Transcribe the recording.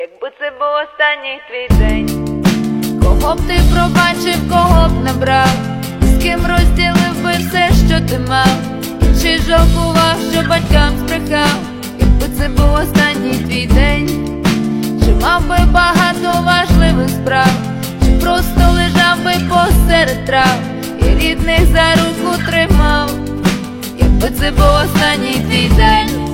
Якби це був останній твій день, кого б ти пробачив, кого б не брав, з ким розділив би все, що ти мав, чи жалкував, що батькам збрехав. Якби це був останній твій день, чи мав би багато важливих справ, чи просто лежав би посеред трав і рідних за руку тримав. Якби це був останній твій день.